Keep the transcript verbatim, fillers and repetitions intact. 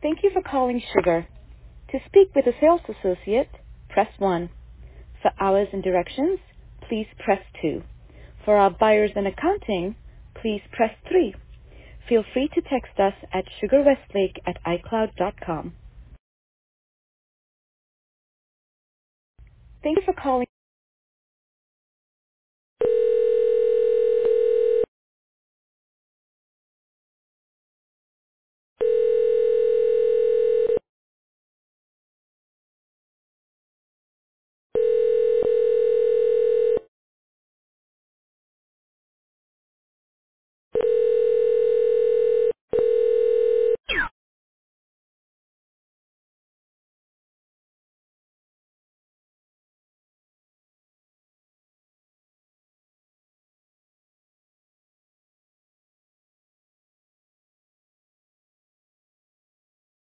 Thank you for calling Sugar. To speak with a sales associate, press one. For hours and directions, please press two. For our buyers and accounting, please press three. Feel free to text us at sugarwestlake at icloud dot com. Thank you for calling.